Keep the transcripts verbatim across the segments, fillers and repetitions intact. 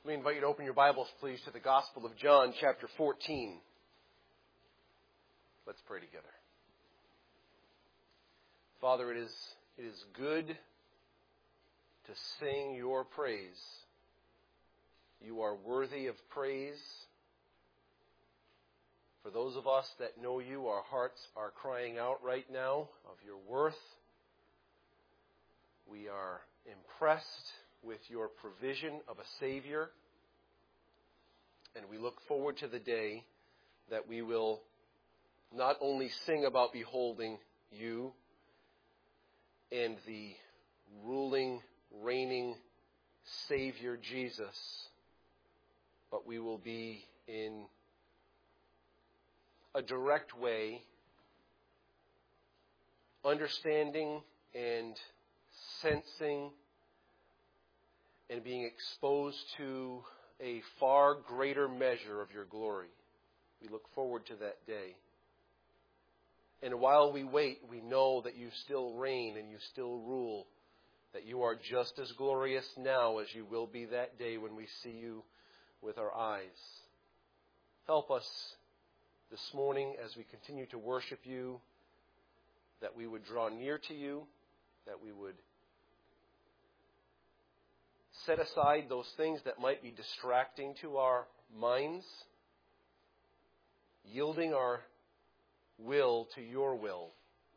Let me invite you to open your Bibles, please, to the Gospel of John, chapter fourteen. Let's pray together. Father, it is, it is good to sing your praise. You are worthy of praise. For those of us that know you, our hearts are crying out right now of your worth. We are impressed with your provision of a Savior. And we look forward to the day that we will not only sing about beholding you and the ruling, reigning Savior Jesus, but we will be in a direct way understanding and sensing and being exposed to a far greater measure of your glory. We look forward to that day. And while we wait, we know that you still reign and you still rule, that you are just as glorious now as you will be that day when we see you with our eyes. Help us this morning as we continue to worship you, that we would draw near to you, that we would set aside those things that might be distracting to our minds, yielding our will to your will.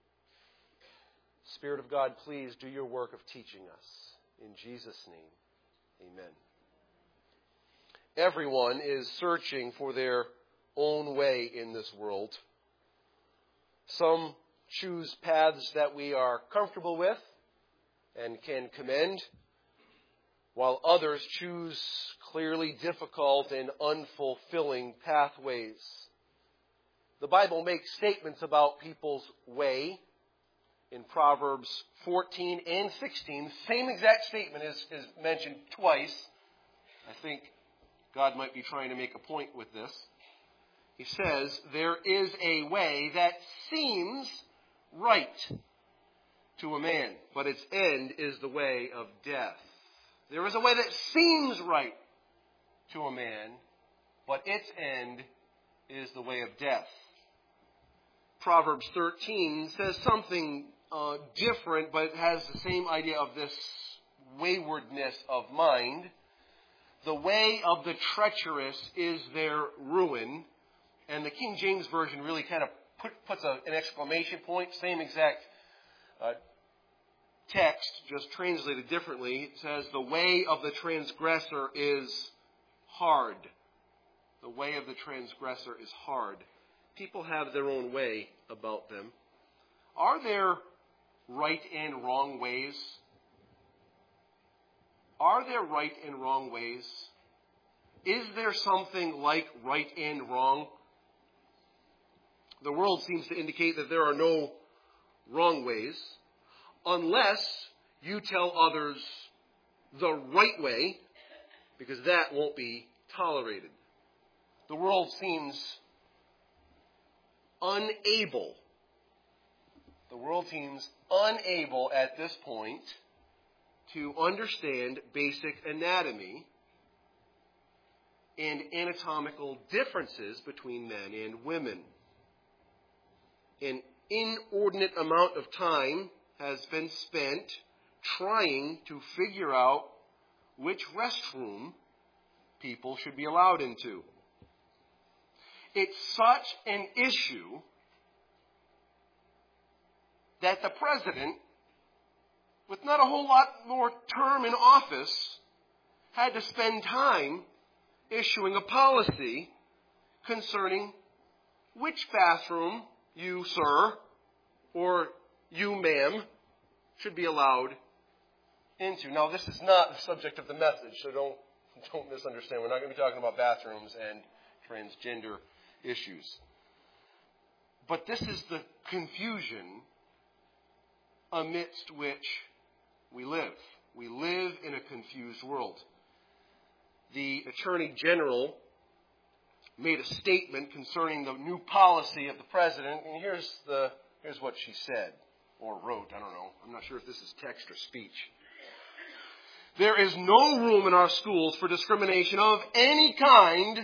Spirit of God, please do your work of teaching us. In Jesus' name, amen. Everyone is searching for their own way in this world. Some choose paths that we are comfortable with and can commend, while others choose clearly difficult and unfulfilling pathways. The Bible makes statements about people's way in Proverbs fourteen and sixteen. Same exact statement is, is mentioned twice. I think God might be trying to make a point with this. He says, there is a way that seems right to a man, but its end is the way of death. There is a way that seems right to a man, but its end is the way of death. Proverbs thirteen says something uh, different, but has the same idea of this waywardness of mind. The way of the treacherous is their ruin. And the King James Version really kind of put, puts a, an exclamation point, same exact uh, text, just translated differently. It says, the way of the transgressor is hard. The way of the transgressor is hard. People have their own way about them. Are there right and wrong ways? Are there right and wrong ways? Is there something like right and wrong? The world seems to indicate that there are no wrong ways, unless you tell others the right way, because that won't be tolerated. The world seems unable, the world seems unable at this point to understand basic anatomy and anatomical differences between men and women. An inordinate amount of time has been spent trying to figure out which restroom people should be allowed into. It's such an issue that the president, with not a whole lot more term in office, had to spend time issuing a policy concerning which bathroom you, sir, or you, ma'am, should be allowed into. Now, this is not the subject of the message, so don't, don't misunderstand. We're not going to be talking about bathrooms and transgender issues. But this is the confusion amidst which we live. We live in a confused world. The Attorney General made a statement concerning the new policy of the president, and here's the here's what she said, or wrote, I don't know. I'm not sure if this is text or speech. There is no room in our schools for discrimination of any kind.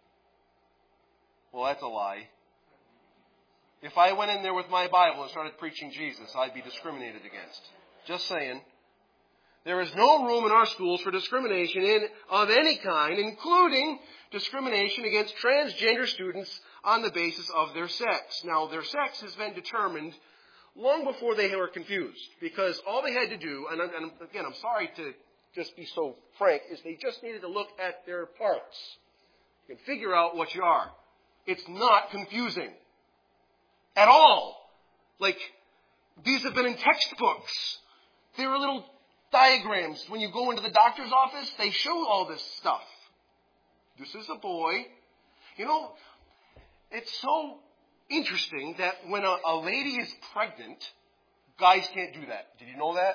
Well, that's a lie. If I went in there with my Bible and started preaching Jesus, I'd be discriminated against. Just saying. There is no room in our schools for discrimination in, of any kind, including discrimination against transgender students on the basis of their sex. Now, their sex has been determined long before they were confused, because all they had to do, and, I'm, and again, I'm sorry to just be so frank, is they just needed to look at their parts and figure out what you are. It's not confusing at all. Like, these have been in textbooks. There are little diagrams. When you go into the doctor's office, they show all this stuff. This is a boy. You know, it's so interesting that when a, a lady is pregnant, guys can't do that. Did you know that?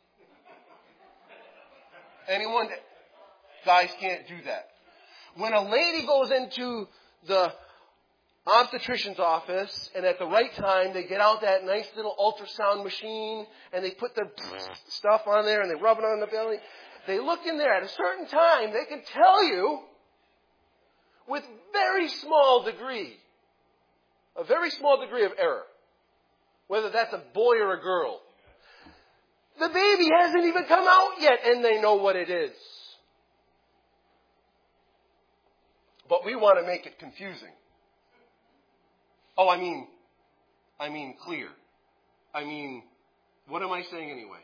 Anyone? Guys can't do that. When a lady goes into the obstetrician's office, and at the right time, they get out that nice little ultrasound machine, and they put the stuff on there, and they rub it on the belly. They look in there. At a certain time, they can tell you, with very small degree, a very small degree of error, whether that's a boy or a girl. The baby hasn't even come out yet, and they know what it is. But we want to make it confusing. Oh, I mean, I mean clear. I mean, what am I saying anyway?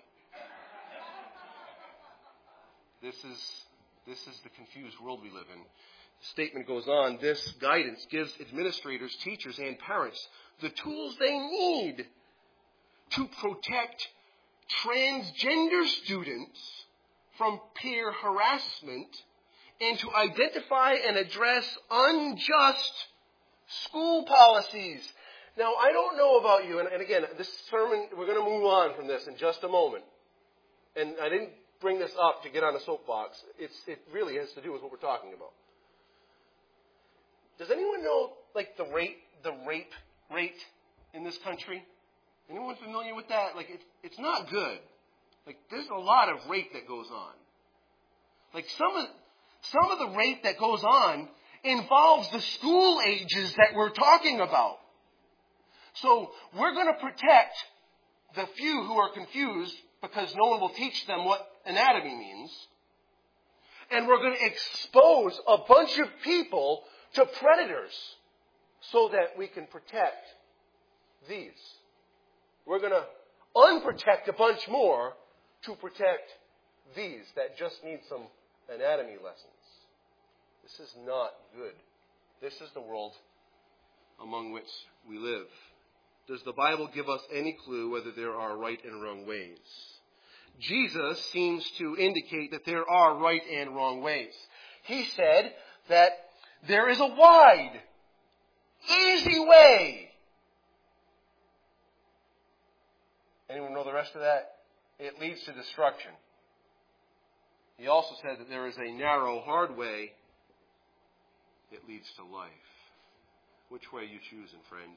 This is, this is the confused world we live in. The statement goes on, this guidance gives administrators, teachers, and parents the tools they need to protect transgender students from peer harassment and to identify and address unjust school policies. Now, I don't know about you, and, and again, this sermon, we're going to move on from this in just a moment. And I didn't bring this up to get on a soapbox. It's, it really has to do with what we're talking about. Does anyone know, like, the rate, the rape rate in this country? Anyone familiar with that? Like, it's, it's not good. Like, there's a lot of rape that goes on. Like, some of, some of the rape that goes on involves the school ages that we're talking about. So we're going to protect the few who are confused because no one will teach them what anatomy means. And we're going to expose a bunch of people to predators so that we can protect these. We're going to unprotect a bunch more to protect these that just need some anatomy lessons. This is not good. This is the world among which we live. Does the Bible give us any clue whether there are right and wrong ways? Jesus seems to indicate that there are right and wrong ways. He said that there is a wide, easy way. Anyone know the rest of that? It leads to destruction. He also said that there is a narrow, hard way. It leads to life. Which way are you choosing, friend?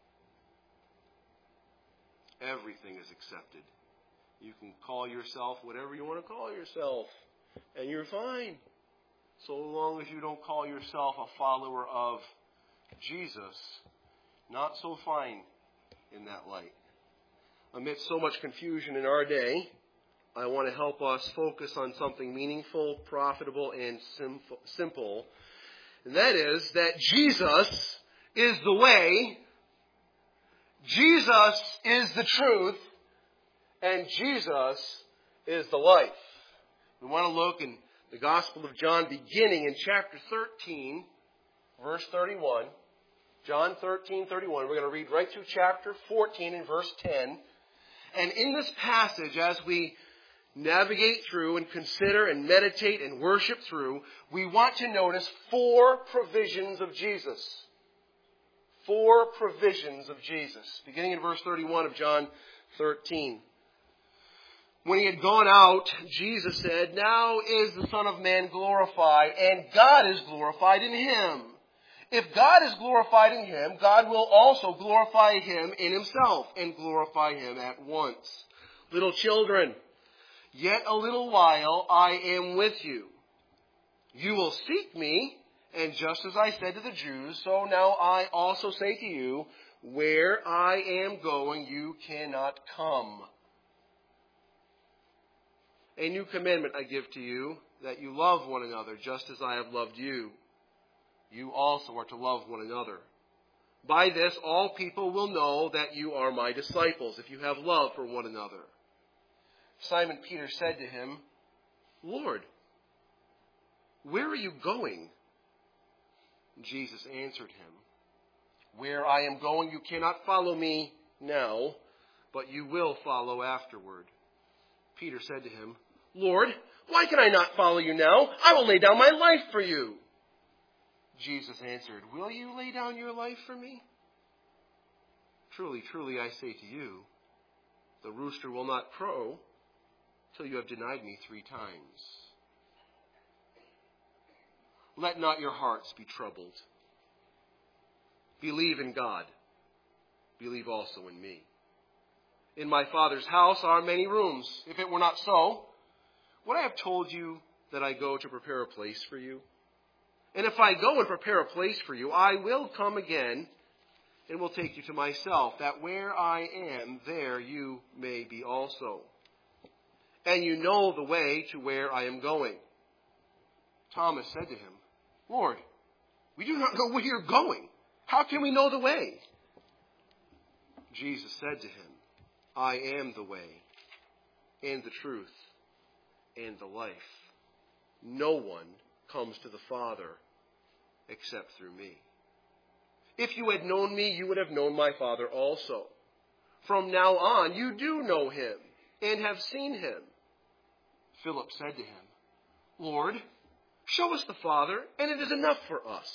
Everything is accepted. You can call yourself whatever you want to call yourself, and you're fine. So long as you don't call yourself a follower of Jesus, not so fine in that light. Amidst so much confusion in our day, I want to help us focus on something meaningful, profitable, and simple. And that is that Jesus is the way, Jesus is the truth, and Jesus is the life. We want to look in the Gospel of John, beginning in chapter thirteen, verse thirty-one. John thirteen, thirty-one. We're going to read right through chapter fourteen and verse ten. And in this passage, as we navigate through and consider and meditate and worship through, we want to notice four provisions of Jesus. Four provisions of Jesus. Beginning in verse thirty-one of John thirteen. When he had gone out, Jesus said, "Now is the Son of Man glorified, and God is glorified in him. If God is glorified in him, God will also glorify him in himself, and glorify him at once. Little children, Yet a little while I am with you. You will seek me, and just as I said to the Jews, so now I also say to you, where I am going, you cannot come. A new commandment I give to you, that you love one another, just as I have loved you. You also are to love one another. By this, all people will know that you are my disciples, if you have love for one another. Simon Peter said to him, Lord, where are you going? Jesus answered him, where I am going, you cannot follow me now, but you will follow afterward. Peter said to him, Lord, why can I not follow you now? I will lay down my life for you. Jesus answered, will you lay down your life for me? Truly, truly, I say to you, the rooster will not crow till you have denied me three times. Let not your hearts be troubled. Believe in God. Believe also in me. In my Father's house are many rooms. If it were not so, would I have told you that I go to prepare a place for you? And if I go and prepare a place for you, I will come again and will take you to myself, that where I am, there you may be also. And you know the way to where I am going. Thomas said to him, Lord, we do not know where you're going. How can we know the way? Jesus said to him, I am the way and the truth and the life. No one comes to the Father except through me. If you had known me, you would have known my Father also. From now on, you do know him and have seen him. Philip said to him, Lord, show us the Father, and it is enough for us.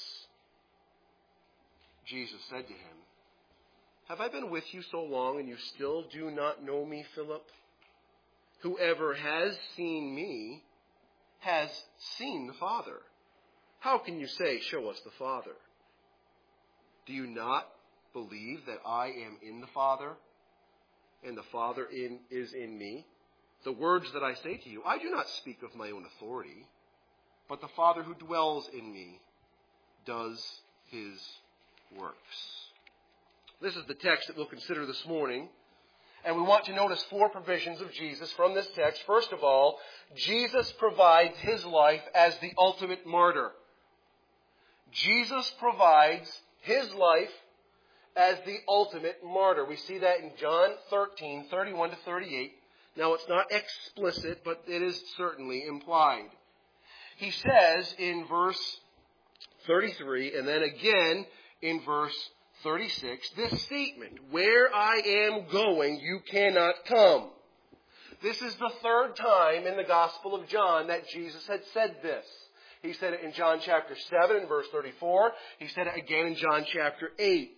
Jesus said to him, have I been with you so long, and you still do not know me, Philip? Whoever has seen me has seen the Father. How can you say, show us the Father? Do you not believe that I am in the Father, and the Father in, is in me? The words that I say to you, I do not speak of my own authority, but the Father who dwells in me does his works. This is the text that we'll consider this morning. And we want to notice four provisions of Jesus from this text. First of all, Jesus provides his life as the ultimate martyr. Jesus provides his life as the ultimate martyr. We see that in John thirteen, thirty-one to thirty-eight. Now, it's not explicit, but it is certainly implied. He says in verse thirty-three, and then again in verse thirty-six, this statement, where I am going, you cannot come. This is the third time in the Gospel of John that Jesus had said this. He said it in John chapter seven and verse thirty-four. He said it again in John chapter eight.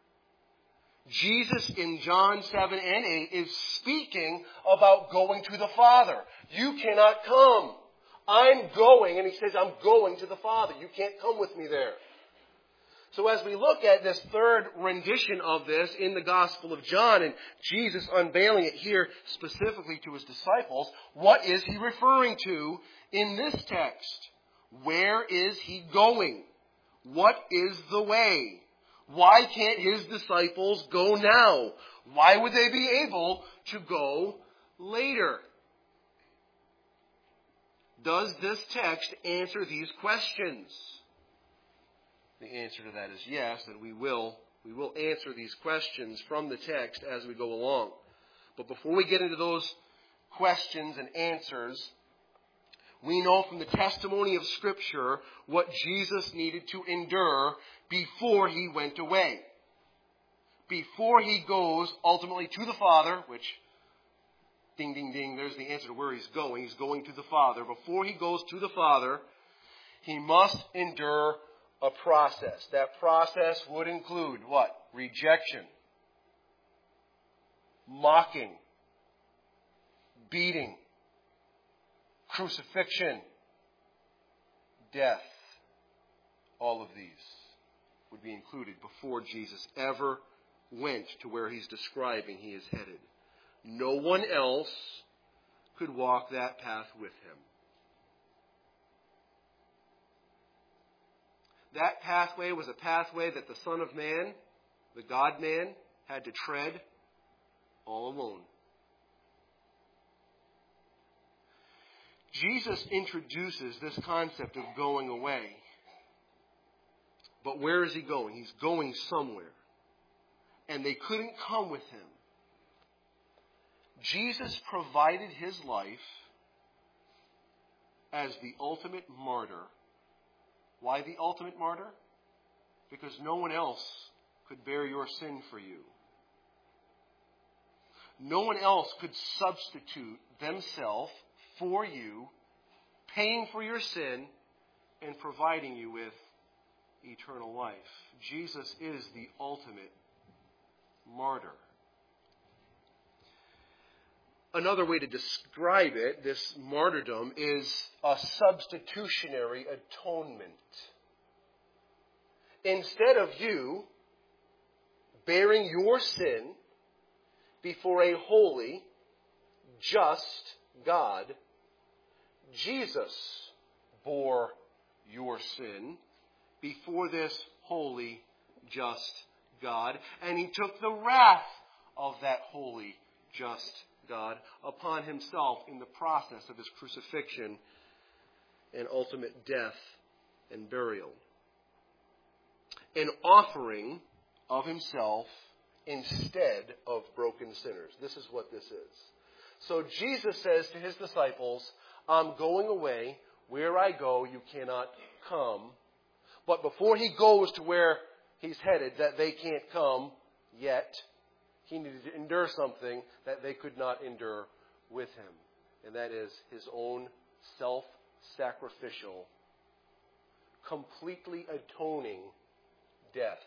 Jesus in John seven and eight is speaking about going to the Father. You cannot come. I'm going, and he says, I'm going to the Father. You can't come with me there. So as we look at this third rendition of this in the Gospel of John, and Jesus unveiling it here specifically to his disciples, what is he referring to in this text? Where is he going? What is the way? Why can't his disciples go now? Why would they be able to go later? Does this text answer these questions? The answer to that is yes, and we will we will answer these questions from the text as we go along. But before we get into those questions and answers, we know from the testimony of Scripture what Jesus needed to endure before he went away. Before he goes ultimately to the Father, which, ding, ding, ding, there's the answer to where he's going. He's going to the Father. Before he goes to the Father, he must endure a process. That process would include what? Rejection, mocking, beating, crucifixion, death. All of these would be included before Jesus ever went to where he's describing he is headed. No one else could walk that path with him. That pathway was a pathway that the Son of Man, the God-man, had to tread all alone. Jesus introduces this concept of going away. But where is he going? He's going somewhere. And they couldn't come with him. Jesus provided his life as the ultimate martyr. Why the ultimate martyr? Because no one else could bear your sin for you. No one else could substitute themselves for you, paying for your sin and providing you with eternal life. Jesus is the ultimate martyr. Another way to describe it, this martyrdom, is a substitutionary atonement. Instead of you bearing your sin before a holy, just God, Jesus bore your sin before this holy, just God, and he took the wrath of that holy, just God upon himself in the process of his crucifixion and ultimate death and burial. An offering of himself instead of broken sinners. This is what this is. So Jesus says to his disciples, I'm going away. Where I go, you cannot come. But before he goes to where he's headed, that they can't come yet, he needed to endure something that they could not endure with him. And that is his own self-sacrificial, completely atoning death.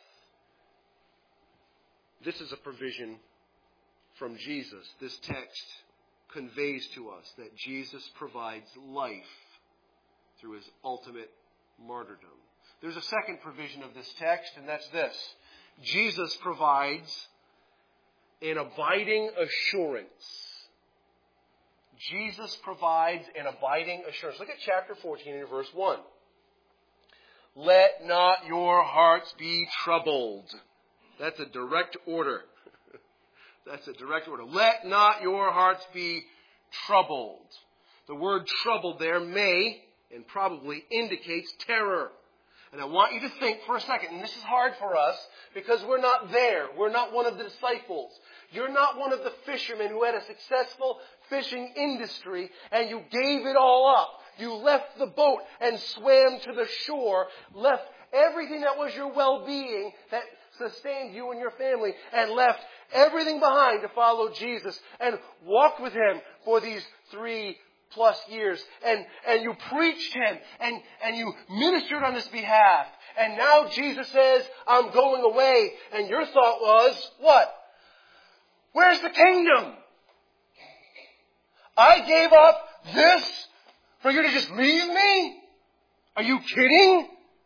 This is a provision from Jesus. This text conveys to us that Jesus provides life through his ultimate martyrdom. There's a second provision of this text, and that's this. Jesus provides an abiding assurance. Jesus provides an abiding assurance. Look at chapter fourteen and verse one. Let not your hearts be troubled. That's a direct order. That's a direct order. Let not your hearts be troubled. The word troubled there may and probably indicates terror. And I want you to think for a second, and this is hard for us because we're not there. We're not one of the disciples. You're not one of the fishermen who had a successful fishing industry and you gave it all up. You left the boat and swam to the shore, left everything that was your well-being that sustained you and your family, and left everything behind to follow Jesus and walked with him for these three plus years. And, and you preached him and, and you ministered on his behalf. And now Jesus says, I'm going away. And your thought was, what? Where's the kingdom? I gave up this for you to just leave me? Are you kidding?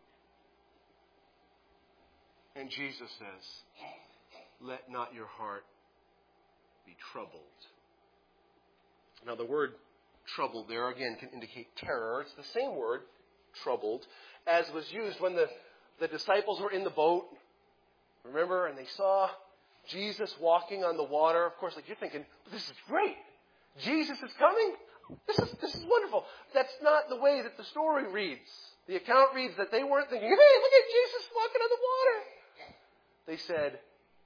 And Jesus says, let not your heart be troubled. Now the word troubled there again can indicate terror. It's the same word, troubled, as was used when the, the disciples were in the boat. Remember? And they saw Jesus walking on the water. Of course, like you're thinking, this is great. Jesus is coming? This is, this is wonderful. That's not the way that the story reads. The account reads that they weren't thinking, hey, look at Jesus walking on the water. They said,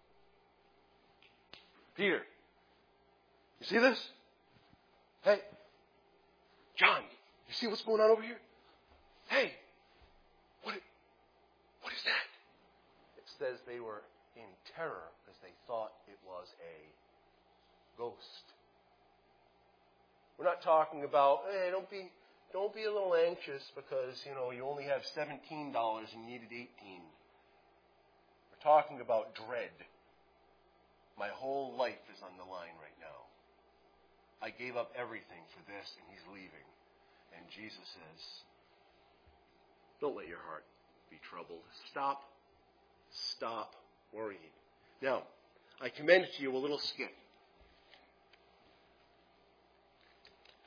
Peter, you see this? Hey, John, you see what's going on over here? Hey, what, what is that? It says they were in terror because they thought it was a ghost. We're not talking about, hey, don't be, don't be a little anxious because, you know, you only have seventeen dollars and you needed eighteen dollars. We're talking about dread. My whole life is on the line right now. I gave up everything for this and he's leaving. And Jesus says, don't let your heart be troubled. Stop, stop worrying. Now, I commend to you a little skit.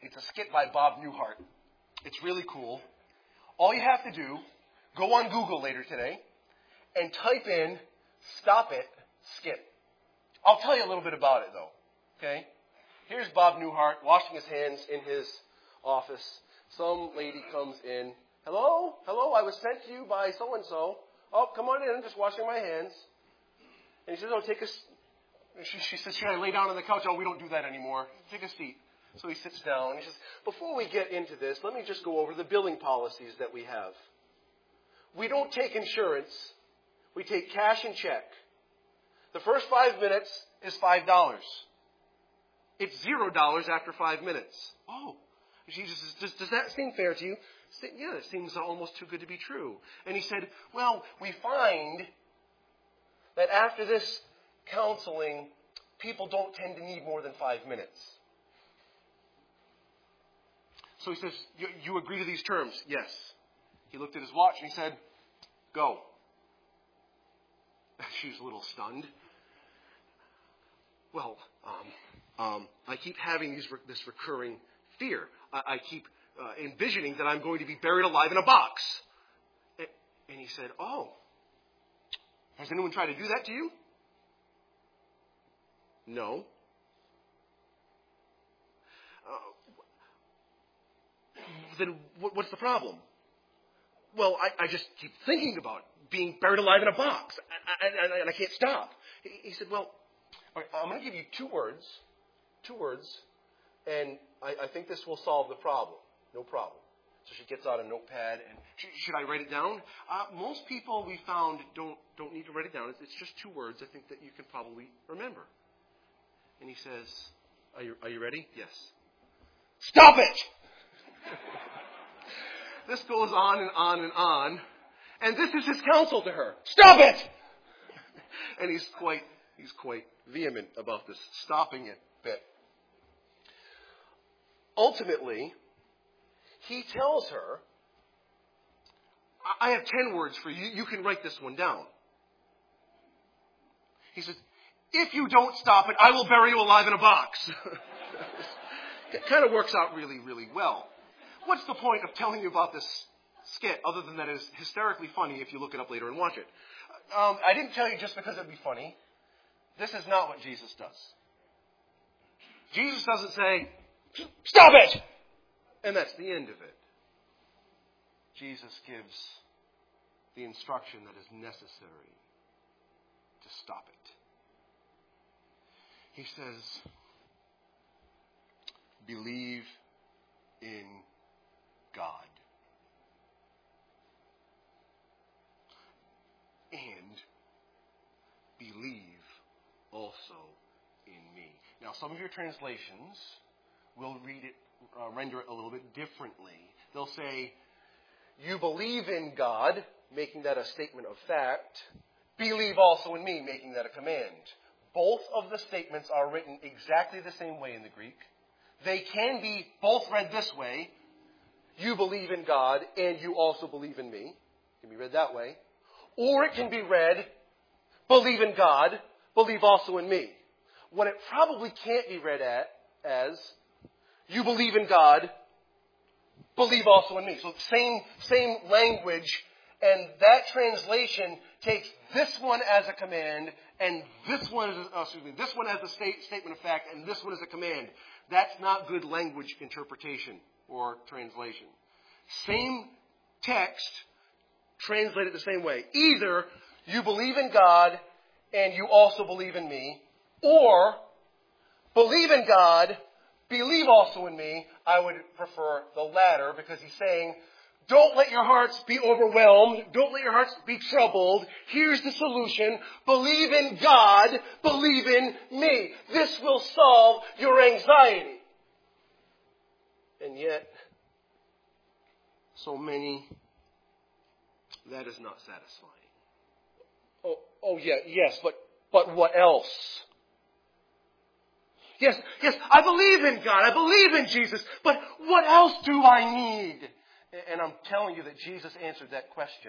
It's a skit by Bob Newhart. It's really cool. All you have to do, go on Google later today and type in "Stop It" skit. I'll tell you a little bit about it, though. Okay? Here's Bob Newhart washing his hands in his office. Some lady comes in. Hello? Hello? I was sent to you by so-and-so. Oh, come on in. I'm just washing my hands. And he says, oh, take a... She, she says, should I lay down on the couch? Oh, we don't do that anymore. Take a seat. So he sits down. And he says, before we get into this, let me just go over the billing policies that we have. We don't take insurance. We take cash and check. The first five minutes is five dollars. It's zero dollars after five minutes. Oh. Jesus says, does, does that seem fair to you? Yeah, it seems almost too good to be true. And he said, well, we find that after this counseling, people don't tend to need more than five minutes. So he says, you, you agree to these terms? Yes. He looked at his watch and he said, go. She's a little stunned. Well, um, um, I keep having these, this recurring fear. I, I keep uh, envisioning that I'm going to be buried alive in a box. And, and he said, oh, has anyone tried to do that to you? No. Uh, then what, what's the problem? Well, I, I just keep thinking about being buried alive in a box, and I, I, I, I can't stop. He, he said, well, all right, I'm going to give you two words, two words, and I, I think this will solve the problem. No problem. So she gets out a notepad, and she, should I write it down? Uh, most people we found don't don't need to write it down. It's, it's just two words. I think that you can probably remember. And he says, "Are you are you ready?" Yes. Stop it! This goes on and on and on, and this is his counsel to her. Stop it! And he's quite he's quite vehement about this stopping it bit. Ultimately, he tells her, I have ten words for you. You can write this one down. He says, if you don't stop it, I will bury you alive in a box. It kind of works out really, really well. What's the point of telling you about this skit other than that it's hysterically funny if you look it up later and watch it? Um, I didn't tell you just because it'd be funny. This is not what Jesus does. Jesus doesn't say, stop it! And that's the end of it. Jesus gives the instruction that is necessary to stop it. He says, believe in God. And believe also in me. Now, some of your translations will read it, uh, render it a little bit differently. They'll say, you believe in God, making that a statement of fact. Believe also in me, making that a command. Both of the statements are written exactly the same way in the Greek. They can be both read this way. You believe in God, and you also believe in me. It can be read that way. Or it can be read, believe in God, believe also in me. What it probably can't be read at as, you believe in God, believe also in me. So same, same language, and that translation takes this one as a command, and this one is, uh, excuse me, this one as a state, statement of fact, and this one as a command. That's not good language interpretation or translation. Same text, translated the same way. Either you believe in God and you also believe in me, or believe in God, believe also in me. I would prefer the latter because he's saying, don't let your hearts be overwhelmed. Don't let your hearts be troubled. Here's the solution. Believe in God. Believe in me. This will solve your anxiety. And yet, so many, that is not satisfying. Oh, oh yeah, yes, but, but what else? Yes, yes, I believe in God. I believe in Jesus. But what else do I need? And I'm telling you that Jesus answered that question.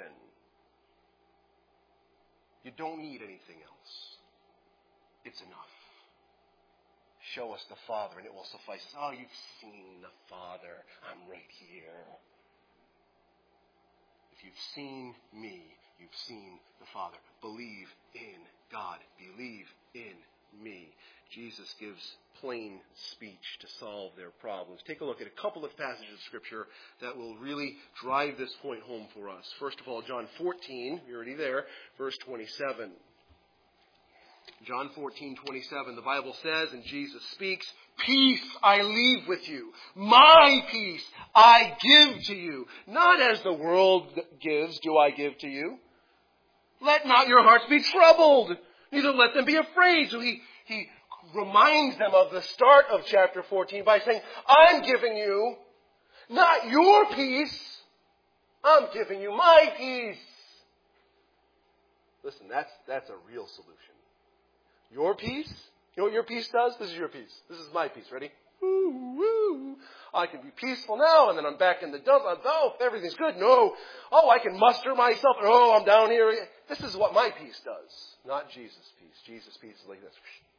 You don't need anything else. It's enough. show us the Father and it will suffice us. Oh, you've seen the Father. I'm right here. If you've seen me, you've seen the Father. Believe in God. Believe in me. Jesus gives plain speech to solve their problems. Take a look at a couple of passages of Scripture that will really drive this point home for us. First of all, John fourteen, you're already there, verse twenty-seven. John fourteen, twenty-seven, the Bible says, and Jesus speaks, peace I leave with you. My peace I give to you. Not as the world gives do I give to you. Let not your hearts be troubled, neither let them be afraid. So he, he reminds them of the start of chapter fourteen by saying, I'm giving you not your peace, I'm giving you my peace. Listen, that's, that's a real solution. Your peace? You know what your peace does? This is your peace. This is my peace. Ready? Woo, woo. I can be peaceful now, and then I'm back in the dump. Oh, everything's good. No. Oh, I can muster myself. Oh, I'm down here. This is what my peace does, not Jesus' peace. Jesus' peace is like this.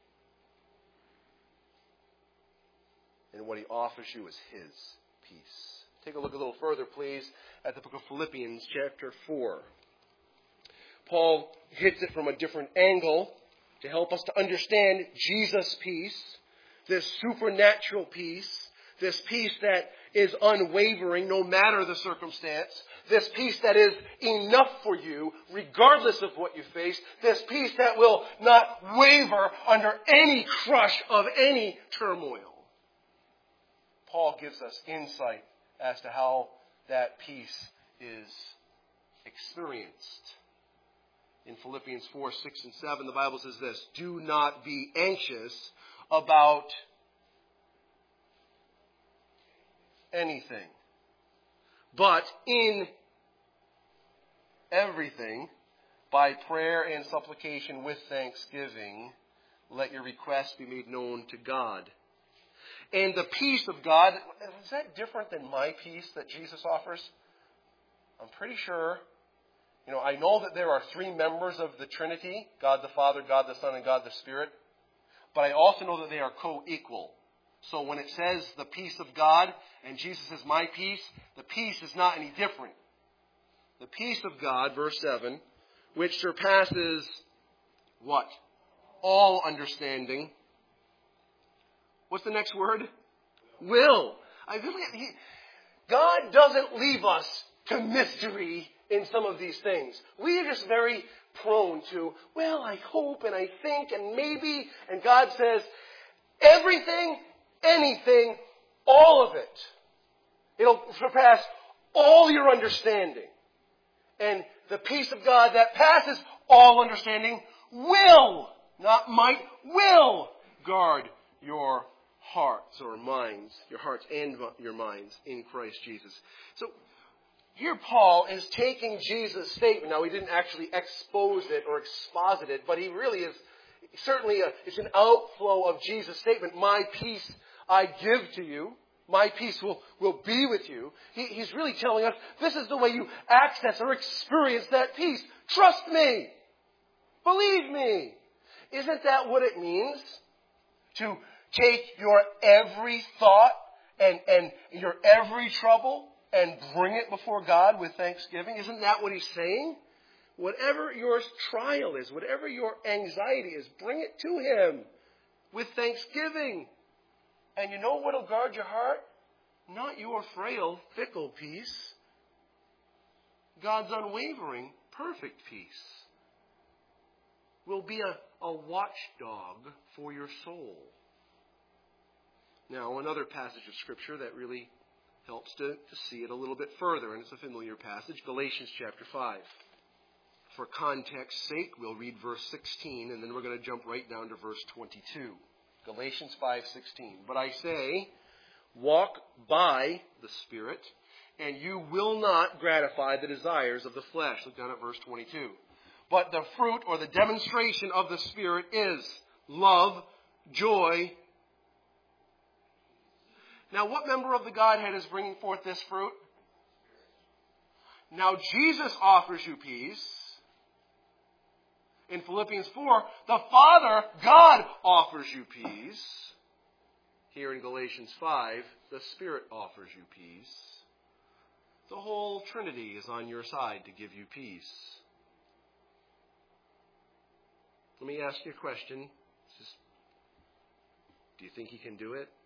And what he offers you is his peace. Take a look a little further, please, at the book of Philippians, chapter four. Paul hits it from a different angle to help us to understand Jesus' peace, this supernatural peace, this peace that is unwavering no matter the circumstance, this peace that is enough for you regardless of what you face, this peace that will not waver under any crush of any turmoil. Paul gives us insight as to how that peace is experienced. In Philippians four, six, and seven, the Bible says this, do not be anxious about anything, but in everything, by prayer and supplication with thanksgiving, let your requests be made known to God. And the peace of God, is that different than my peace that Jesus offers? I'm pretty sure. You know, I know that there are three members of the Trinity, God the Father, God the Son, and God the Spirit. But I also know that they are co-equal. So when it says the peace of God, and Jesus says my peace, the peace is not any different. The peace of God, verse seven, which surpasses what? All understanding. What's the next word? Will. I really, he, God doesn't leave us to mystery in some of these things. We are just very prone to, well, I hope and I think and maybe. And God says, everything, anything, all of it. It'll surpass all your understanding. And the peace of God that passes all understanding will, not might, will guard your hearts or minds, your hearts and your minds in Christ Jesus. So, here Paul is taking Jesus' statement. Now, he didn't actually expose it or exposit it, but he really is certainly a, it's an outflow of Jesus' statement. My peace I give to you. My peace will, will be with you. He, he's really telling us this is the way you access or experience that peace. Trust me. Believe me. Isn't that what it means? To take your every thought and, and your every trouble and bring it before God with thanksgiving? Isn't that what he's saying? Whatever your trial is, whatever your anxiety is, bring it to him with thanksgiving. And you know what will guard your heart? Not your frail, fickle peace. God's unwavering, perfect peace will be a, a watchdog for your soul. Now, another passage of Scripture that really helps to, to see it a little bit further, and it's a familiar passage, Galatians chapter five. For context's sake, we'll read verse sixteen, and then we're going to jump right down to verse twenty-two. Galatians five sixteen. But I say, walk by the Spirit, and you will not gratify the desires of the flesh. Look down at verse twenty-two. But the fruit or the demonstration of the Spirit is love, joy. Now, what member of the Godhead is bringing forth this fruit? Now, Jesus offers you peace. In Philippians four, the Father, God, offers you peace. here in Galatians five, the Spirit offers you peace. The whole Trinity is on your side to give you peace. Let me ask you a question. Just, do you think he can do it?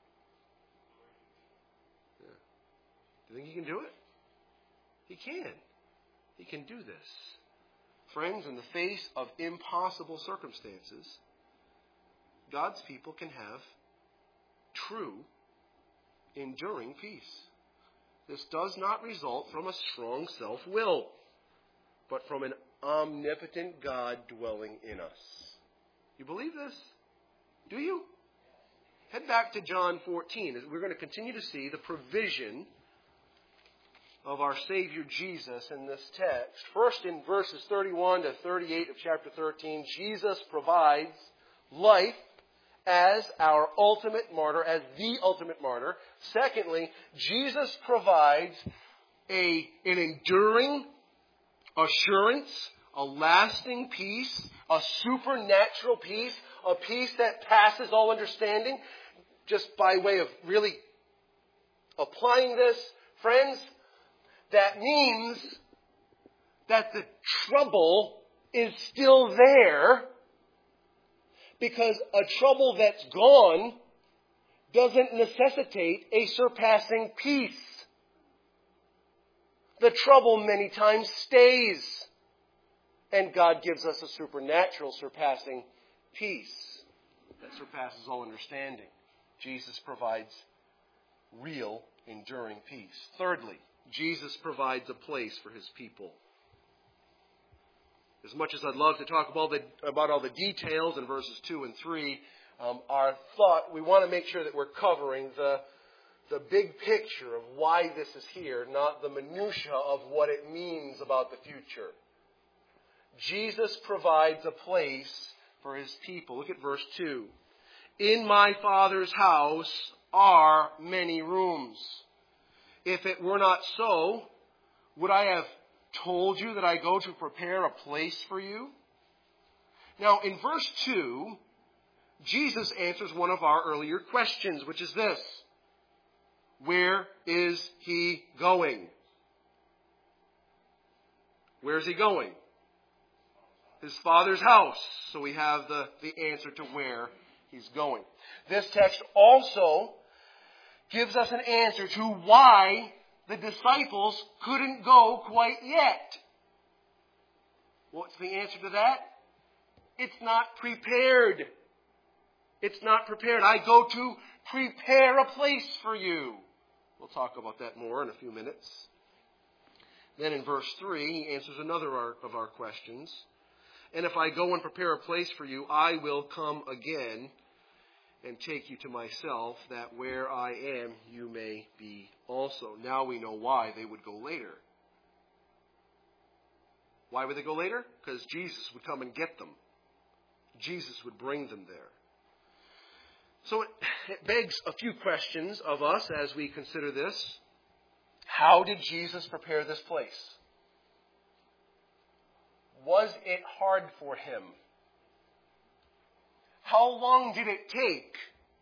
Yeah. Do you think he can do it? He can. He can do this. Friends, in the face of impossible circumstances, God's people can have true, enduring peace. This does not result from a strong self-will, but from an omnipotent God dwelling in us. You believe this? Do you? Head back to John fourteen. We're going to continue to see the provision of our Savior Jesus in this text. First, in verses thirty-one to thirty-eight of chapter thirteen, Jesus provides life as our ultimate martyr, as the ultimate martyr. Secondly, Jesus provides a, an enduring assurance, a lasting peace, a supernatural peace, a peace that passes all understanding. Just by way of really applying this, friends, that means that the trouble is still there, because a trouble that's gone doesn't necessitate a surpassing peace. The trouble many times stays, and God gives us a supernatural surpassing peace that surpasses all understanding. Jesus provides real, enduring peace. Thirdly, Jesus provides a place for his people. As much as I'd love to talk about, the, about all the details in verses two and three, um, our thought, we want to make sure that we're covering the, the big picture of why this is here, not the minutia of what it means about the future. Jesus provides a place for his people. Look at verse two. In my Father's house are many rooms. If it were not so, would I have told you that I go to prepare a place for you? Now, in verse two, Jesus answers one of our earlier questions, which is this: where is he going? Where is he going? His Father's house. So we have the, the answer to where he's going. This text also gives us an answer to why the disciples couldn't go quite yet. What's the answer to that? It's not prepared. It's not prepared. I go to prepare a place for you. We'll talk about that more in a few minutes. Then in verse three, he answers another of our questions. And if I go and prepare a place for you, I will come again and take you to myself, that where I am, you may be also. Now we know why they would go later. Why would they go later? Because Jesus would come and get them. Jesus would bring them there. So it, it begs a few questions of us as we consider this. How did Jesus prepare this place? Was it hard for him? How long did it take?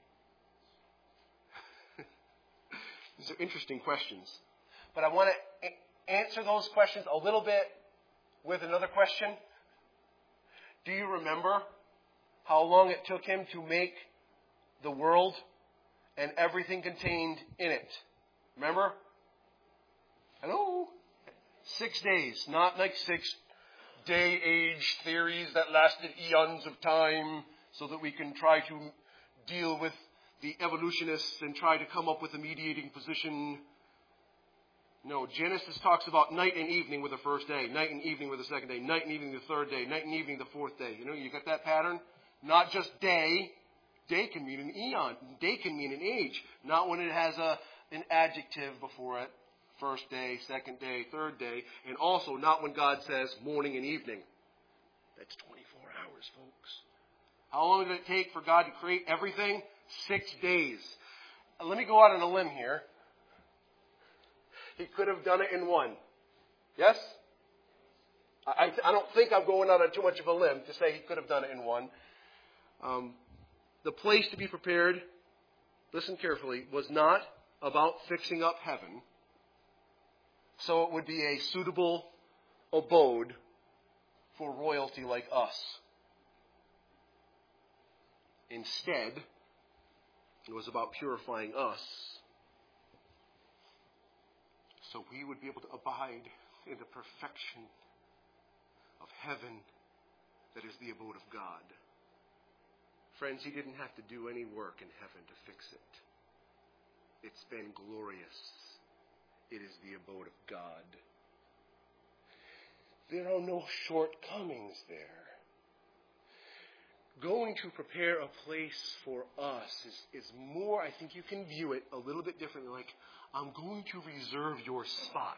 These are interesting questions. But I want to a- answer those questions a little bit with another question. Do you remember how long it took him to make the world and everything contained in it? Remember? Hello? Six days, not like six day age theories that lasted eons of time, so that we can try to deal with the evolutionists and try to come up with a mediating position. No, Genesis talks about night and evening with the first day, night and evening with the second day, night and evening the third day, night and evening the fourth day. You know, you got that pattern? Not just day. Day can mean an eon. Day can mean an age. Not when it has a an adjective before it. First day, second day, third day. And also not when God says morning and evening. That's twenty-four hours, folks. How long did it take for God to create everything? Six days. Uh, let me go out on a limb here. He could have done it in one. Yes? I, I don't think I'm going out on too much of a limb to say he could have done it in one. Um, the place to be prepared listen carefully, was not about fixing up heaven so it would be a suitable abode for royalty like us. Instead, it was about purifying us so we would be able to abide in the perfection of heaven that is the abode of God. Friends, he didn't have to do any work in heaven to fix it. It's been glorious. It is the abode of God. There are no shortcomings there. Going to prepare a place for us is, is more, I think you can view it a little bit differently, like, I'm going to reserve your spot.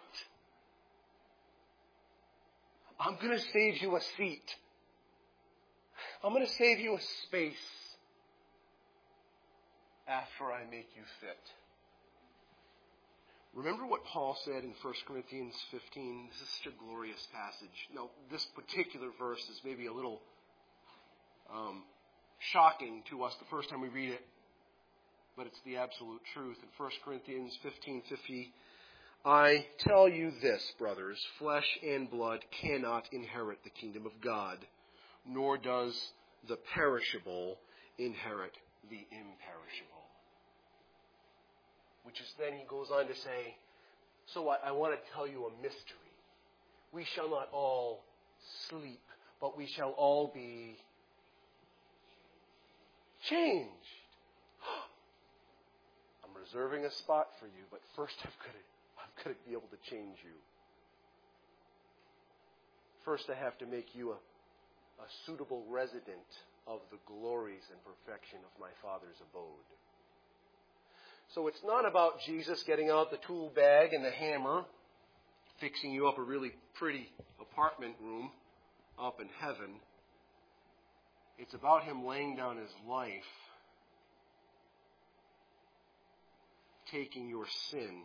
I'm going to save you a seat. I'm going to save you a space after I make you fit. Remember what Paul said in First Corinthians fifteen? This is such a glorious passage. Now, this particular verse is maybe a little um, shocking to us the first time we read it, but it's the absolute truth. In First Corinthians fifteen fifty, I tell you this, brothers, flesh and blood cannot inherit the kingdom of God, nor does the perishable inherit the imperishable. Which is then he goes on to say, so I, I want to tell you a mystery. We shall not all sleep, but we shall all be changed. I'm reserving a spot for you, but first I've got to, I've got to be able to change you. First I have to make you a, a suitable resident of the glories and perfection of my Father's abode. So it's not about Jesus getting out the tool bag and the hammer, fixing you up a really pretty apartment room up in heaven. It's about him laying down his life, taking your sin,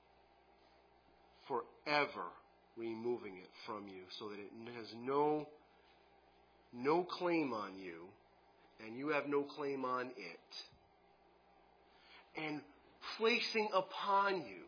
forever removing it from you so that it has no, no claim on you, and you have no claim on it. And placing upon you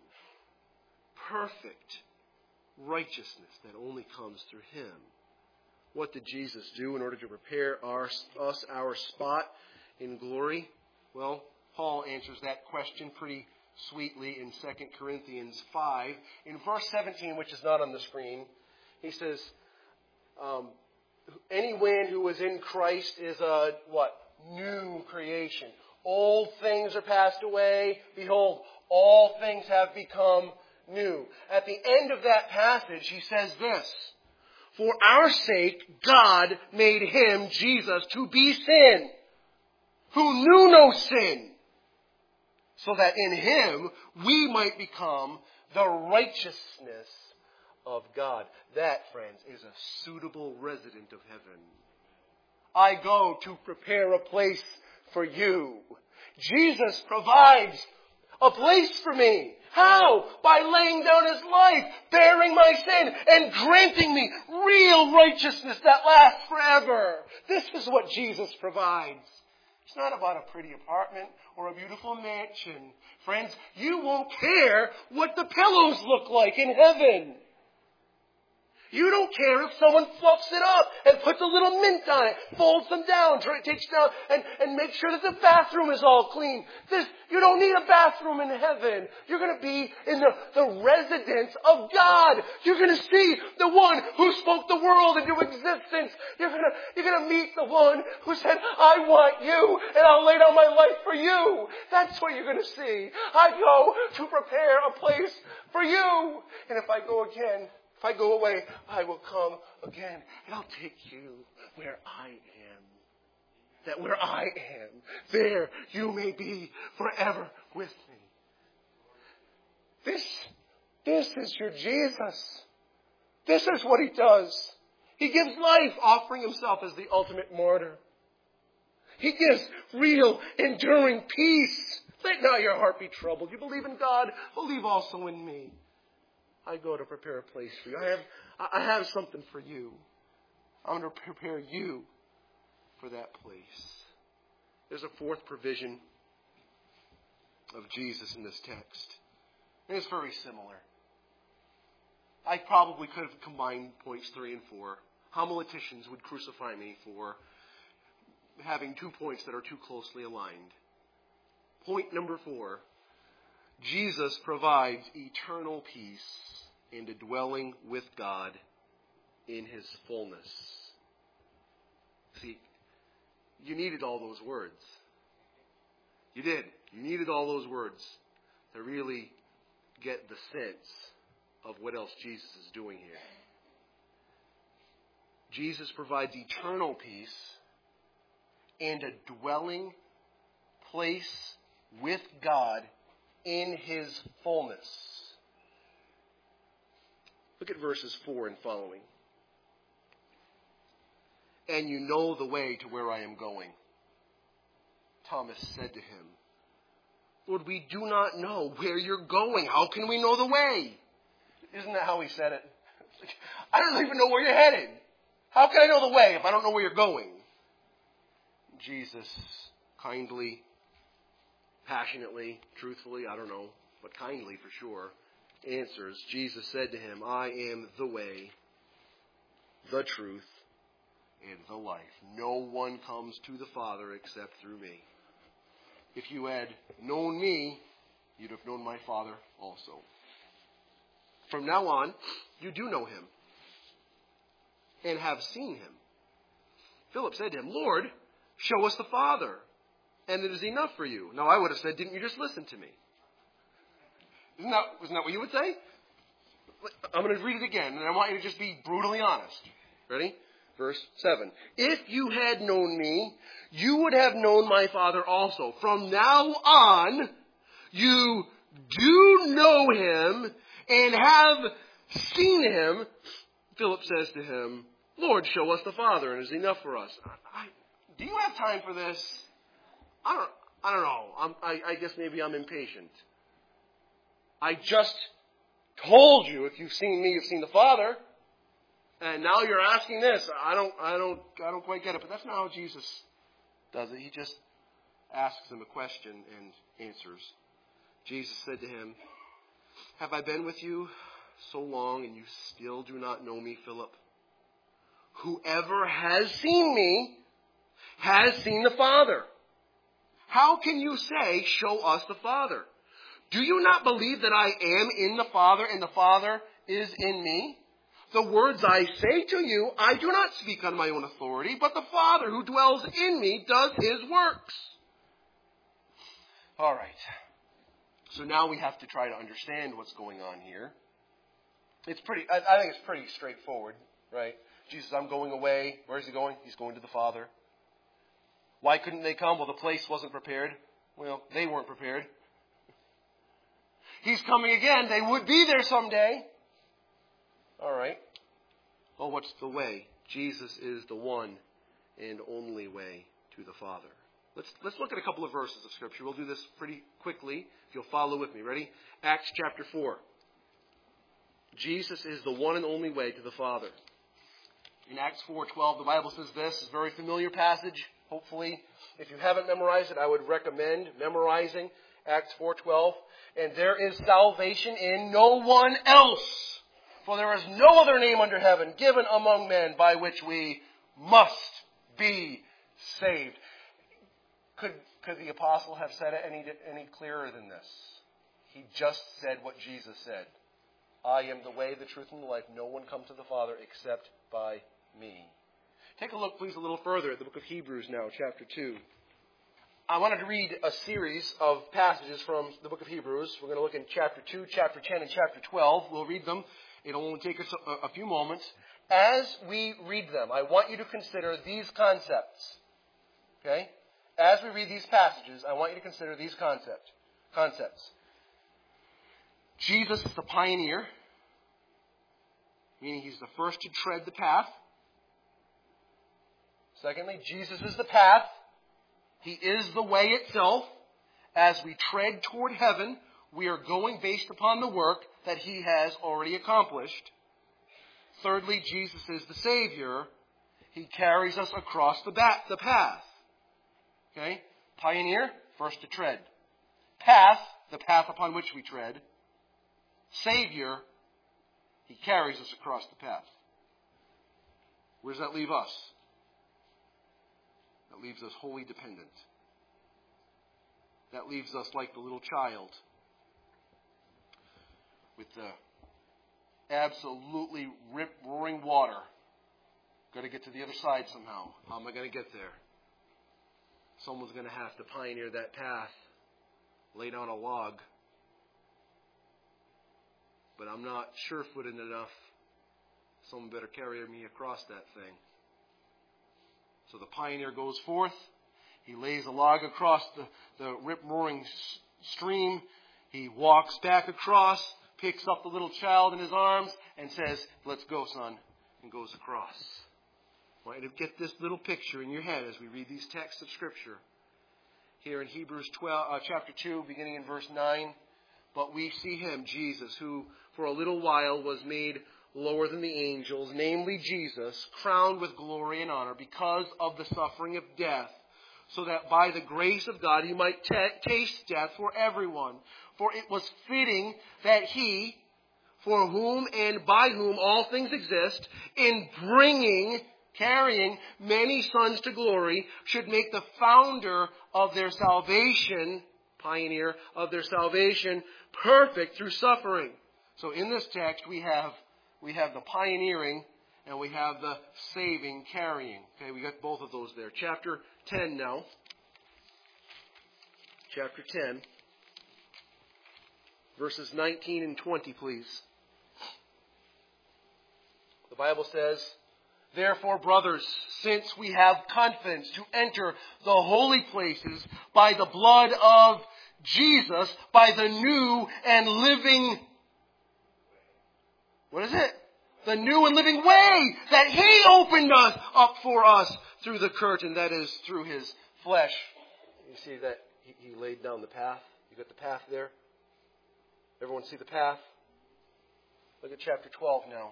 perfect righteousness that only comes through him. What did Jesus do in order to prepare our, us our spot in glory? Well, Paul answers that question pretty sweetly in Second Corinthians five. In verse seventeen, which is not on the screen, he says, um, anyone who is in Christ is a, what? New creation. Old things are passed away. Behold, all things have become new. At the end of that passage, he says this, for our sake, God made him, Jesus, to be sin, who knew no sin, so that in him we might become the righteousness of God. That, friends, is a suitable resident of heaven. I go to prepare a place for you. Jesus provides a place for me. How? By laying down his life, bearing my sin, and granting me real righteousness that lasts forever. This is what Jesus provides. It's not about a pretty apartment or a beautiful mansion. Friends, you won't care what the pillows look like in heaven. You don't care if someone fluffs it up and puts a little mint on it, folds them down, takes down, and, and makes sure that the bathroom is all clean. This, you don't need a bathroom in heaven. You're going to be in the, the residence of God. You're going to see the one who spoke the world into existence. You're going to, you're going to meet the one who said, I want you, and I'll lay down my life for you. That's what you're going to see. I go to prepare a place for you. And if I go again, if I go away, I will come again, and I'll take you where I am. That where I am, there you may be forever with me. This, this is your Jesus. This is what he does. He gives life, offering himself as the ultimate martyr. He gives real, enduring peace. Let not your heart be troubled. You believe in God, believe also in me. I go to prepare a place for you. I have, I have something for you. I'm going to prepare you for that place. There's a fourth provision of Jesus in this text. And it's very similar. I probably could have combined points three and four. Homileticians would crucify me for having two points that are too closely aligned. Point number four. Jesus provides eternal peace and a dwelling with God in His fullness. See, you needed all those words. You did. You needed all those words to really get the sense of what else Jesus is doing here. Jesus provides eternal peace and a dwelling place with God in His fullness. Look at verses four and following. And you know the way to where I am going. Thomas said to Him, Lord, we do not know where you're going. How can we know the way? Isn't that how he said it? I don't even know where you're headed. How can I know the way if I don't know where you're going? Jesus kindly, passionately, truthfully, I don't know, but kindly for sure, answers. Jesus said to him, I am the way, the truth, and the life. No one comes to the Father except through me. If you had known me, you'd have known my Father also. From now on, you do know him and have seen him. Philip said to him, Lord, show us the Father, and it is enough for you. Now I would have said, didn't you just listen to me? Isn't that, isn't that what you would say? I'm going to read it again, and I want you to just be brutally honest. Ready? Verse seven. If you had known me, you would have known my Father also. From now on, you do know him and have seen him. Philip says to him, Lord, show us the Father, and it is enough for us. I, do you have time for this? I don't, I don't know. I'm, I, I guess maybe I'm impatient. I just told you, if you've seen me, you've seen the Father. And now you're asking this. I don't, I don't, I don't quite get it. But that's not how Jesus does it. He just asks him a question and answers. Jesus said to him, have I been with you so long and you still do not know me, Philip? Whoever has seen me has seen the Father. How can you say, show us the Father? Do you not believe that I am in the Father and the Father is in me? The words I say to you, I do not speak on my own authority, but the Father who dwells in me does his works. All right. So now we have to try to understand what's going on here. It's pretty, I, I think it's pretty straightforward, right? Jesus, I'm going away. Where is he going? He's going to the Father. Why couldn't they come? Well, the place wasn't prepared. Well, they weren't prepared. He's coming again. They would be there someday. All right. Well, what's the way? Jesus is the one and only way to the Father. Let's let's look at a couple of verses of Scripture. We'll do this pretty quickly if you'll follow with me. Ready? Acts chapter four. Jesus is the one and only way to the Father. In Acts four twelve, the Bible says this. It's a very familiar passage. Hopefully, if you haven't memorized it, I would recommend memorizing Acts four twelve. And there is salvation in no one else. For there is no other name under heaven given among men by which we must be saved. Could, could the apostle have said it any, any clearer than this? He just said what Jesus said. I am the way, the truth, and the life. No one comes to the Father except by me. Take a look, please, a little further at the book of Hebrews now, chapter two. I wanted to read a series of passages from the book of Hebrews. We're going to look in chapter two, chapter ten, and chapter twelve. We'll read them. It'll only take us a, a few moments. As we read them, I want you to consider these concepts. Okay? As we read these passages, I want you to consider these concept, concepts. Jesus is the pioneer, meaning he's the first to tread the path. Secondly, Jesus is the path. He is the way itself. As we tread toward heaven, we are going based upon the work that he has already accomplished. Thirdly, Jesus is the Savior. He carries us across the, back, the path. Okay? Pioneer, first to tread. path, the path upon which we tread. Savior, He carries us across the path. Where does that leave us? That leaves us wholly dependent. That leaves us like the little child with the absolutely rip-roaring water. Got to get to the other side somehow. How am I going to get there? Someone's going to have to pioneer that path, lay down a log. But I'm not sure-footed enough. Someone better carry me across that thing. So the pioneer goes forth. He lays a log across the, the rip-roaring stream. He walks back across, picks up the little child in his arms, and says, "Let's go, son," and goes across. I want you to get this little picture in your head as we read these texts of Scripture. Here in Hebrews twelve, uh, chapter two, beginning in verse nine, "But we see Him, Jesus, who for a little while was made lower than the angels, namely Jesus, crowned with glory and honor because of the suffering of death, so that by the grace of God He might t- taste death for everyone. For it was fitting that He, for whom and by whom all things exist, in bringing, carrying many sons to glory, should make the founder of their salvation, pioneer of their salvation, perfect through suffering." So in this text we have we have the pioneering and we have the saving, carrying. Okay, we got both of those there. Chapter ten now. Chapter ten. Verses nineteen and twenty, please. The Bible says, "Therefore, brothers, since we have confidence to enter the holy places by the blood of Jesus, by the new and living..." What is it? "The new and living way that He opened us up for us through the curtain," that is, through His flesh. You see that He, he laid down the path? You got the path there? Everyone see the path? Look at chapter twelve now.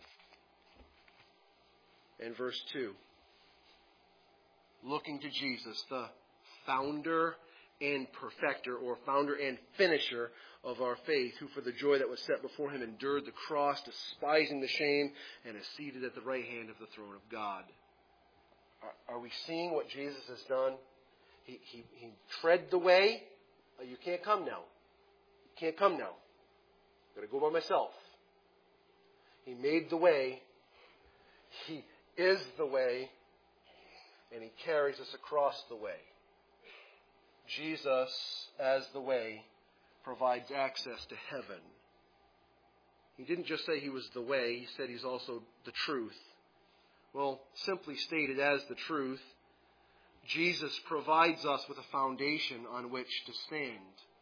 And verse two. "Looking to Jesus, the founder and perfecter," or founder and finisher of our faith, "who for the joy that was set before Him endured the cross, despising the shame, and is seated at the right hand of the throne of God." Are, are we seeing what Jesus has done? He, he, he tread the way. Oh, you can't come now. You can't come now. I've got to go by myself. He made the way. He is the way. And He carries us across the way. Jesus, as the way, provides access to heaven. He didn't just say He was the way. He said He's also the truth. Well, simply stated as the truth, Jesus provides us with a foundation on which to stand.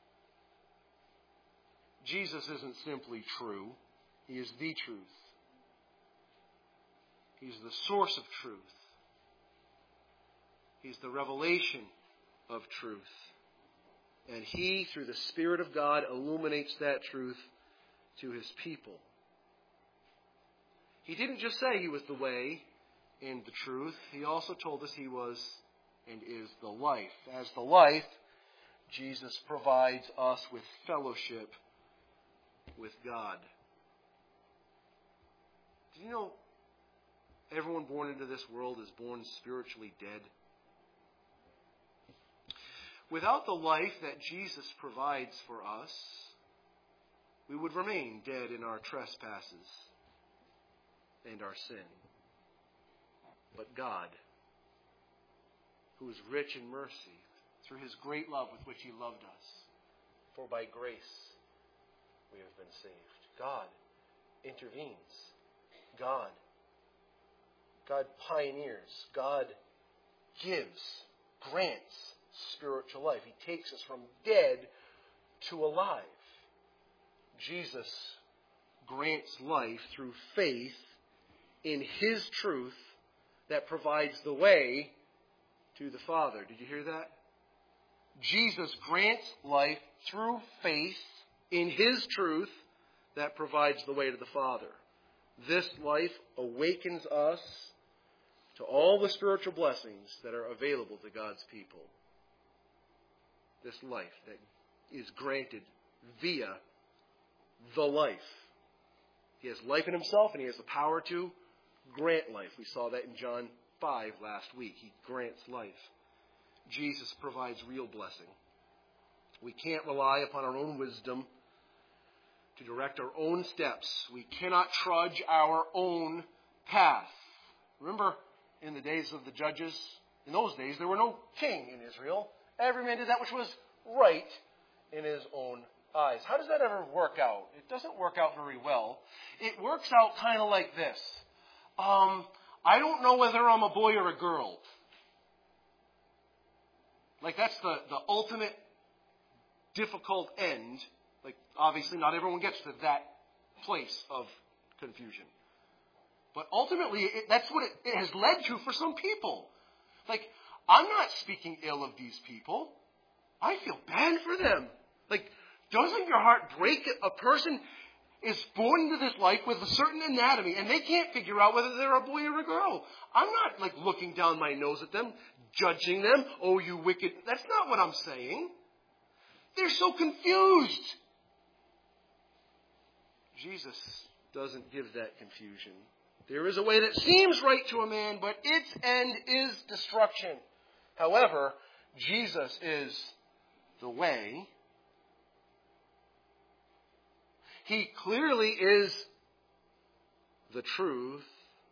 Jesus isn't simply true. He is the truth. He's the source of truth. He's the revelation of truth. And He, through the Spirit of God, illuminates that truth to His people. He didn't just say He was the way and the truth. He also told us He was and is the life. As the life, Jesus provides us with fellowship with God. Do you know everyone born into this world is born spiritually dead? Without the life that Jesus provides for us, we would remain dead in our trespasses and our sin. But God, who is rich in mercy, through His great love with which He loved us, for by grace we have been saved. God intervenes. God. God pioneers. God gives, grants spiritual life. He takes us from dead to alive. Jesus grants life through faith in His truth that provides the way to the Father. Did you hear that? Jesus grants life through faith in His truth that provides the way to the Father. This life awakens us to all the spiritual blessings that are available to God's people. This life that is granted via the life. He has life in himself, and he has the power to grant life. We saw that in John five last week. He grants life. Jesus provides real blessing. We can't rely upon our own wisdom to direct our own steps. We cannot trudge our own path. Remember, in the days of the judges, in those days, there were no king in Israel. Every man did that which was right in his own eyes. How does that ever work out? It doesn't work out very well. It works out kind of like this. Um, I don't know whether I'm a boy or a girl. Like, that's the, the ultimate difficult end. Like, obviously, not everyone gets to that place of confusion. But ultimately, it, that's what it, it has led to for some people. Like, I'm not speaking ill of these people. I feel bad for them. Like, doesn't your heart break? A person is born into this life with a certain anatomy, and they can't figure out whether they're a boy or a girl. I'm not, like, looking down my nose at them, judging them. Oh, you wicked. That's not what I'm saying. They're so confused. Jesus doesn't give that confusion. There is a way that seems right to a man, but its end is destruction. However, Jesus is the way. He clearly is the truth.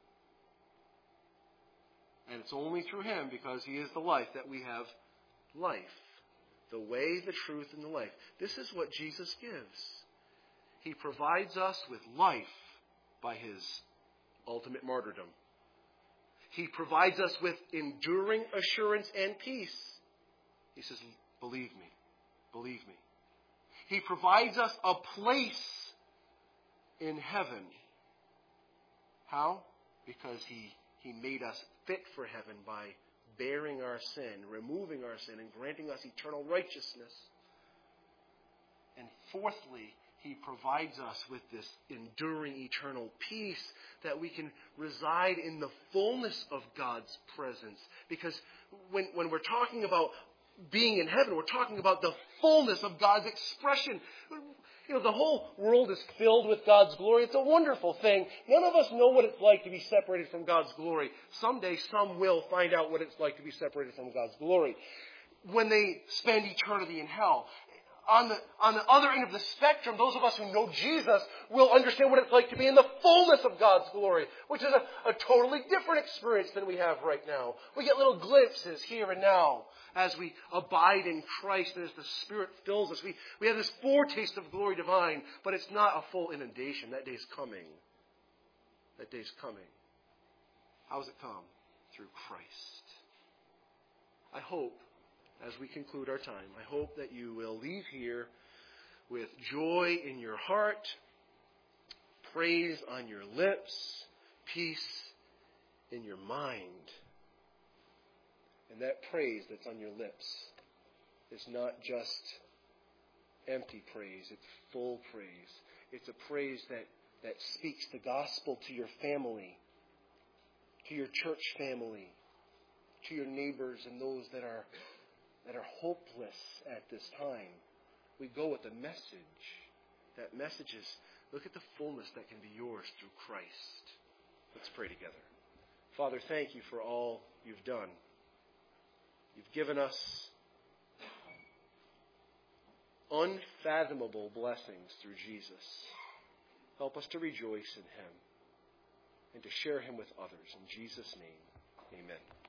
And it's only through him, because he is the life, that we have life. The way, the truth, and the life. This is what Jesus gives. He provides us with life by his ultimate martyrdom. He provides us with enduring assurance and peace. He says, believe me, believe me. He provides us a place in heaven. How? Because he, he made us fit for heaven by bearing our sin, removing our sin, and granting us eternal righteousness. And fourthly, he provides us with this enduring eternal peace that we can reside in the fullness of God's presence. Because when, when we're talking about being in heaven, we're talking about the fullness of God's expression. You know, the whole world is filled with God's glory. It's a wonderful thing. None of us know what it's like to be separated from God's glory. Someday, some will find out what it's like to be separated from God's glory when they spend eternity in hell. On the, on the other end of the spectrum, those of us who know Jesus will understand what it's like to be in the fullness of God's glory, which is a, a totally different experience than we have right now. We get little glimpses here and now as we abide in Christ and as the Spirit fills us. We, we have this foretaste of glory divine, but it's not a full inundation. That day's coming. That day's coming. How does it come? Through Christ. I hope, as we conclude our time, I hope that you will leave here with joy in your heart, praise on your lips, peace in your mind. And that praise that's on your lips is not just empty praise, it's full praise. It's a praise that, that speaks the gospel to your family, to your church family, to your neighbors and those that are that are hopeless at this time. We go with a message. That message is, look at the fullness that can be yours through Christ. Let's pray together. Father, thank you for all you've done. You've given us unfathomable blessings through Jesus. Help us to rejoice in him and to share him with others. In Jesus' name, amen.